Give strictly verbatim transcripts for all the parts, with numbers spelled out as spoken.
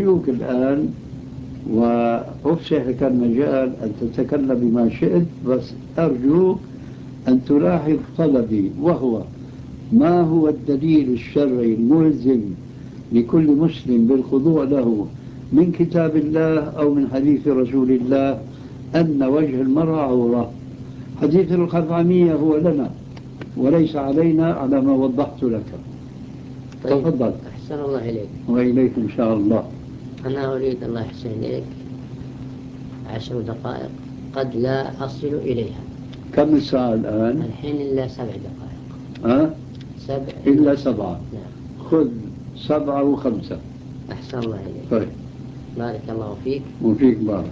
أرجوك الآن، وأفسح لك المجال أن تتكلم بما شئت، بس أرجوك أن تلاحظ طلبي، وهو ما هو الدليل الشرعي الملزم لكل مسلم بالخضوع له من كتاب الله أو من حديث رسول الله أن وجه المرأة عورة. حديث الخثعمية هو لنا وليس علينا على ما وضحت لك. طيب. تفضل. أحسن الله إليك. وإليك إن شاء الله. أنا أريد الله يحسن إليك عشر دقائق قد لا أصل إليها. كم الساعة الآن؟ الحين إلا سبع دقائق. أه؟ سبع إلا سبعة. نعم. خذ سبعة وخمسة. أحسن الله إليك. طيب. بارك الله فيك. وفيك بارك.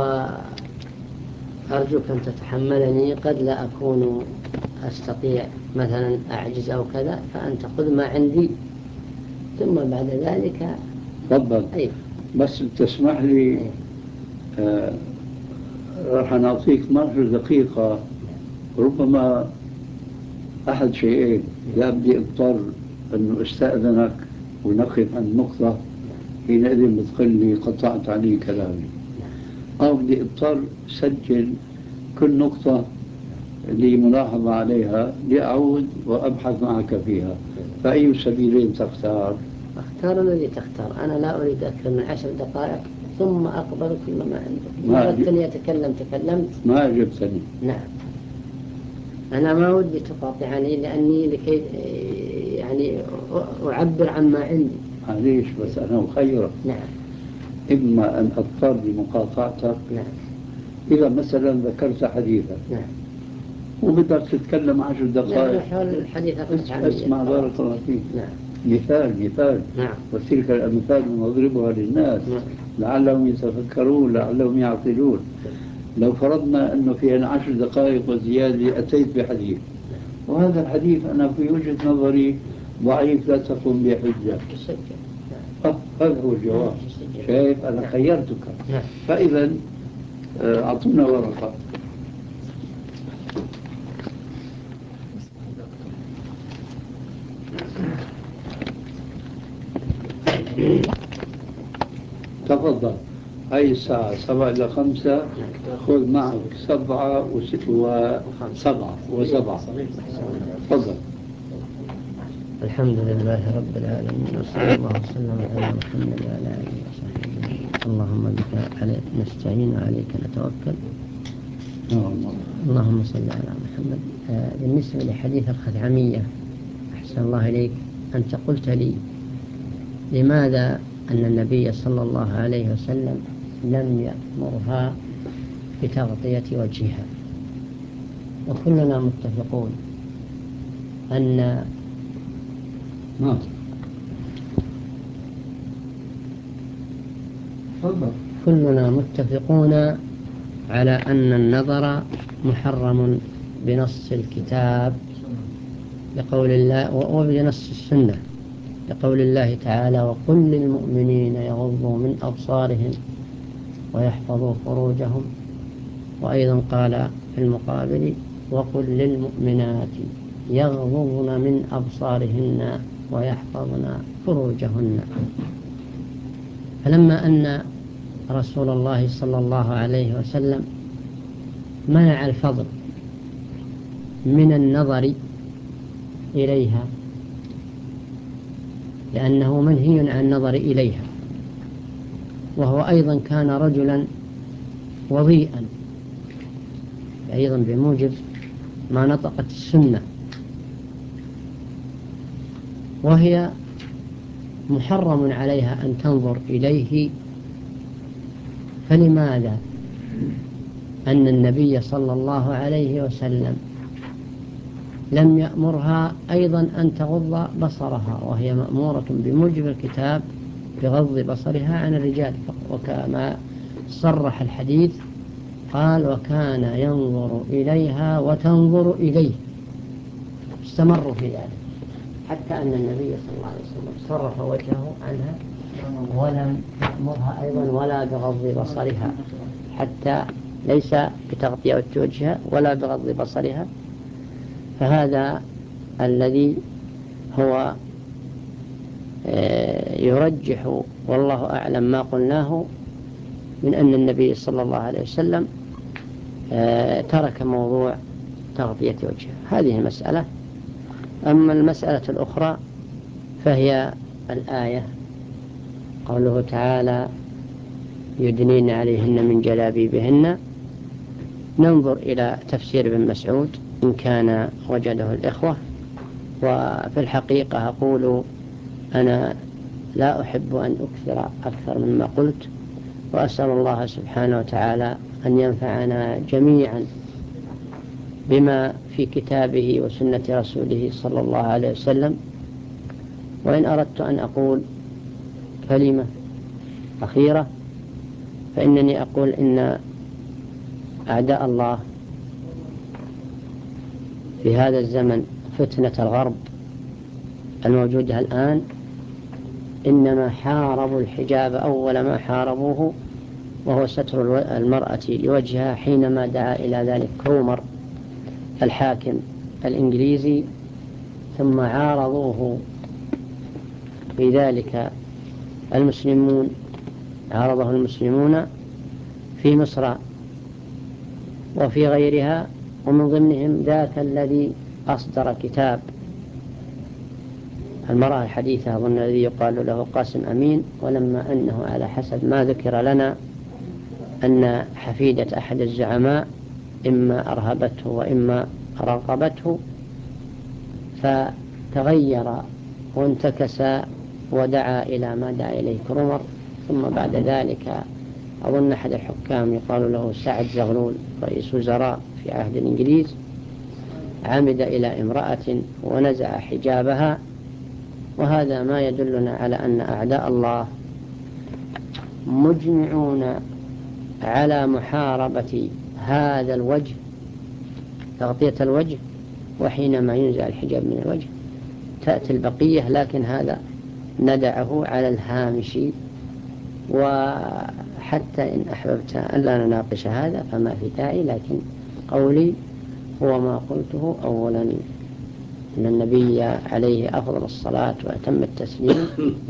وأرجوك أن تتحملني، قد لا أكون أستطيع مثلا أعجز أو كذا، فأن تأخذ ما عندي ثم بعد ذلك. تفضل. أي. بس تسمح لي. آه راح نعطيك مرة دقيقة، ربما أحد شيئين: يا بدي أضطر أنه استأذنك ونقف عند نقطة حينئذ بتقول لي قطعت علي كلامي، أو بدي أضطر سجل كل نقطة لي ملاحظة عليها لأعود وأبحث معك فيها، فأي السبيلين تختار؟ اختار الذي تختار. أنا لا أريد أكثر من عشر دقائق ثم أقبل كل ما عندك. ما أردتني أتكلم تكلمت. ما أجبتني. نعم. أنا ما ودي تقاطعني لأني لكي يعني أعبر عن ما عندي. معليش بس أنا أخيرك. نعم. إما أن أضطر لمقاطعتك. نعم. إذا مثلا ذكرت حديثا. نعم. وبدك تتكلم عشر دقائق. نعم. حول الحديث اسمع بارك الله فيك. نعم. مثال مثال. نعم. وتلك الأمثال نضربها للناس. نعم. لعلهم يتفكرون، لعلهم يعقلون. لو فرضنا أنه في عشر دقائق وزيادة أتيت بحديث، وهذا الحديث أنا في وجهة نظري ضعيف لا تقوم بحجة، آه هذا هو الجواب. شايف أنا خيرتك. فإذا أعطونا ورقة. تفضل. هاي الساعة سبعة إلى خمسة، خذ معك سبعة وسبعة وسبعة. تفضل. الحمد لله رب العالمين، وصلى الله وسلم على محمد وعلى آله وصحبه أجمعين. اللهم بك نستعين وعليك نتوكل. اللهم صل على محمد. آه بالنسبة لحديث الخثعمية، أحسن الله إليك، أنت قلت لي لماذا أن النبي صلى الله عليه وسلم لم يأمرها بتغطية وجهها، وكلنا متفقون أن نعم. كلنا متفقون على أن النظر محرم بنص الكتاب لقول الله، وبنص السنة لقول الله تعالى: وقل للمؤمنين يغضوا من أبصارهم ويحفظوا فروجهم. وأيضا قال في المقابل: وقل للمؤمنات يغضضن من أبصارهن ويحفظن فروجهن. فلما أن رسول الله صلى الله عليه وسلم منع الفضل من النظر إليها لأنه منهي عن النظر إليها، وهو أيضا كان رجلا وضيئا أيضا بموجب ما نطقت السنة، وهي محرم عليها أن تنظر إليه، فلماذا أن النبي صلى الله عليه وسلم لم يأمرها أيضا أن تغض بصرها، وهي مأمورة بموجب الكتاب بغض بصرها عن الرجال؟ وكما صرح الحديث قال: وكان ينظر إليها وتنظر إليه. استمروا في ذلك حتى أن النبي صلى الله عليه وسلم صرف وجهه عنها ولم يأمرها أيضا ولا بغض بصرها، حتى ليس بتغطية وجهها ولا بغض بصرها. فهذا الذي هو يرجح والله أعلم ما قلناه من أن النبي صلى الله عليه وسلم ترك موضوع تغطية وجهه. هذه المسألة. أما المسألة الأخرى فهي الآية قوله تعالى يدنين عليهن من جلابيبهن. ننظر إلى تفسير ابن مسعود إن كان وجده الإخوة. وفي الحقيقة أقول أنا لا أحب أن أكثر أكثر مما قلت، وأسأل الله سبحانه وتعالى أن ينفعنا جميعا بما في كتابه وسنة رسوله صلى الله عليه وسلم. وإن أردت أن أقول كلمة أخيرة فإنني أقول إن أعداء الله في هذا الزمن فتنة الغرب الموجودة الآن إنما حاربوا الحجاب أول ما حاربوه، وهو ستر المرأة لوجهها، حينما دعا إلى ذلك كرومر الحاكم الإنجليزي، ثم عارضوه في ذلك المسلمون، عارضه المسلمون في مصر وفي غيرها، ومن ضمنهم ذاك الذي أصدر كتاب المرأة الحديثة أظن الذي يقال له قاسم أمين. ولما أنه على حسب ما ذكر لنا أن حفيدة أحد الزعماء إما أرهبته وإما رغبته، فتغير وانتكس ودعا إلى ما دعا إليه كرومر. ثم بعد ذلك أظن أحد الحكام يقال له سعد زغلول رئيس وزراء في عهد الإنجليز عمد إلى امرأة ونزع حجابها. وهذا ما يدلنا على أن أعداء الله مجمعون على محاربة هذا الوجه، تغطية الوجه، وحينما ينزع الحجاب من الوجه تأتي البقية، لكن هذا ندعه على الهامش. وحتى إن أحببت أن لا نناقش هذا فما في داعي، لكن قولي هو ما قلته أولا، أن النبي عليه أفضل الصلاة وأتم التسليم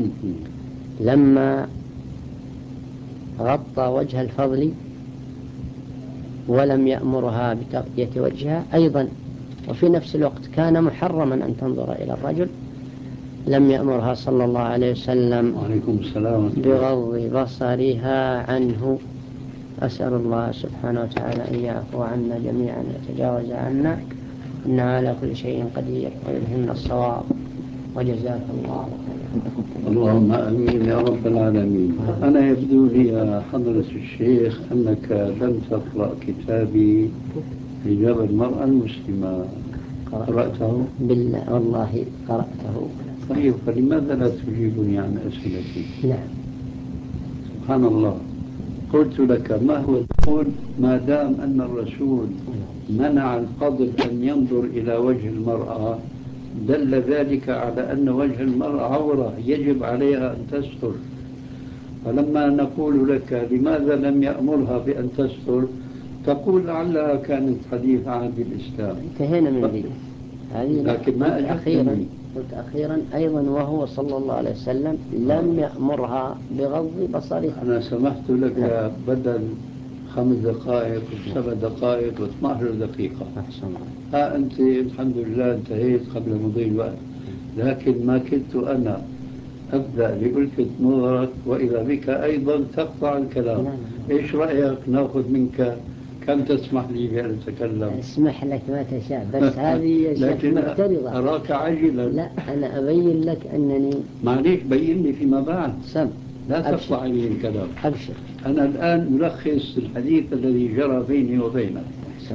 لما غطى وجه الفضل ولم يأمرها بتغطية وجهها أيضا، وفي نفس الوقت كان محرما أن تنظر إلى الرجل، لم يأمرها صلى الله عليه وسلم بغض بصرها عنه. أسأل الله سبحانه وتعالى أن يعفو عنا جميعا ويتجاوز عنا، إنه على كل شيء قدير، ويلهمنا الصواب. وجزاك الله خيرا. اللهم آمين يا رب العالمين. أنا يبدو لي يا حضرة الشيخ أنك لم تقرأ كتابي حجاب المرأة المسلمة. قرأته؟ بالله والله قرأته. طيب، فلماذا لا تجيبني عن أسئلتي؟ نعم. سبحان الله. قلت لك ما هو الدليل ما دام أن الرسول منع القاضي أن ينظر إلى وجه المرأة، دل ذلك على أن وجه المرأة عورة يجب عليها أن تستر. فلما نقول لك لماذا لم يأمرها بأن تستر، تقول لعلها كانت حديث عهد الإسلام. انتهينا من ذلك. لكن ما قلت أخيرا أجبتني. قلت أخيرا أيضا وهو صلى الله عليه وسلم لم يأمرها بغض بصرها. أنا سمحت لك بدل خمس دقائق وسبع دقائق واثنى عشر دقيقة. ها أنت الحمد لله انتهيت قبل مضي الوقت، لكن ما كنت أنا أبدأ لألفت نظرك وإذا بك أيضا تقطع الكلام. إيش رأيك نأخذ منك كم تسمح لي بأن أتكلم؟ اسمح لك ما تشاء، بس هذه يا شيخ مفترضة. أراك عجلا. لا، أنا أبين لك أنني معليش بين لي فيما بعد. سم لا تقطع لي الكلام. أبشر. أنا الآن ملخص الحديث الذي جرى بيني وبينك.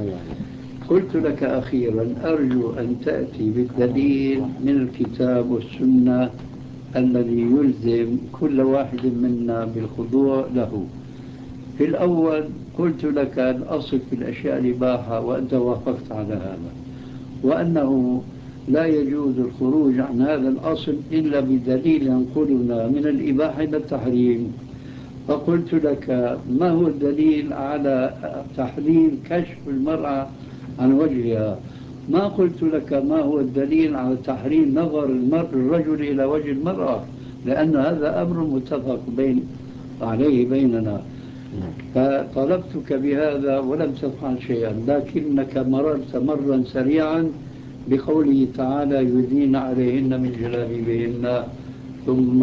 قلت لك أخيرا أرجو أن تأتي بالدليل من الكتاب والسنة الذي يلزم كل واحد منا بالخضوع له. في الأول قلت لك الأصل في الأشياء الإباحة وأنت وافقت على هذا، وأنه لا يجوز الخروج عن هذا الأصل إلا بدليل ينقلنا من الإباحة إلى التحريم. فقلت لك ما هو الدليل على تحريم كشف المرأة عن وجهها؟ ما قلت لك ما هو الدليل على تحريم نظر المرء الرجل إلى وجه المرأة. لأن هذا أمر متفق بين عليه بيننا. فطلبتك بهذا ولم تفعل شيئا، لكنك مررت مرا سريعا بقوله تعالى يدين عليهن من جلابيبهن، ثم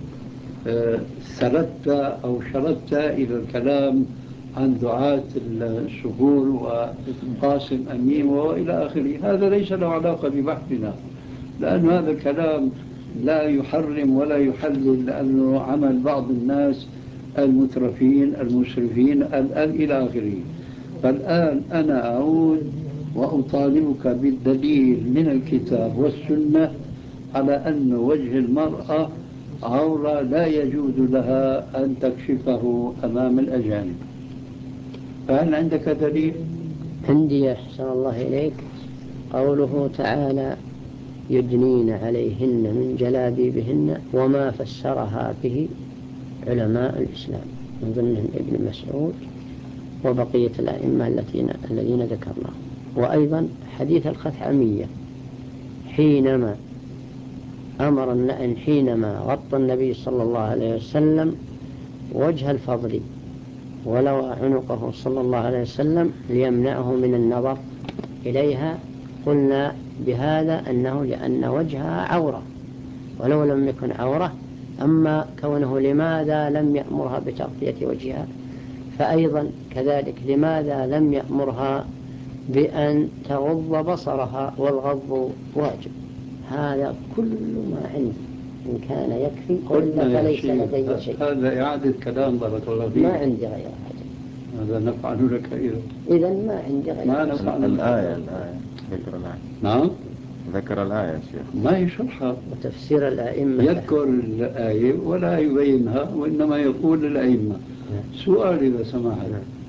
سردت أو شردت إلى الكلام عن دعاة السهول وقاسم أمين وإلى آخره. هذا ليس له علاقة ببحثنا، لأن هذا الكلام لا يحرم ولا يحلل، لأنه عمل بعض الناس المترفين المسرفين الآن إلى آخره. فالآن أنا أعود وأطالبك بالدليل من الكتاب والسنة على أن وجه المرأة عورة لا يجوز لها أن تكشفه أمام الأجانب. فهل عندك دليل؟ عندي أحسن الله إليك قوله تعالى يدنين عليهن من جلابيبهن، وما فسرها به علماء الإسلام من ضمنهم ابن مسعود وبقية الأئمة الذين ذكرناهم. وأيضا حديث الخثعمية حينما أمر حينما غطى النبي صلى الله عليه وسلم وجه الفضل ولو عنقه صلى الله عليه وسلم ليمنعه من النظر إليها، قلنا بهذا أنه لأن وجهها عورة ولو لم يكن عورة. أما كونه لماذا لم يأمرها بتغطية وجهها، فأيضا كذلك لماذا لم يأمرها بأن تغض بصرها، والغض واجب. هذا كل ما عندي، إن كان يكفي وإلا فليس لدي شيء. هذا إعادة كلام بارك الله فيك. ما عندي غير حاجة. هذا نفعل لك إذا إذا ما عندي غير ما نفعل. الآية الآية ذكر الآية. نعم ذكر الآية يا شيخ، ما يشرحها. وتفسير الأئمة يذكر الآية ولا يبينها، وإنما يقول للأئمة. سؤال إذا سمحت،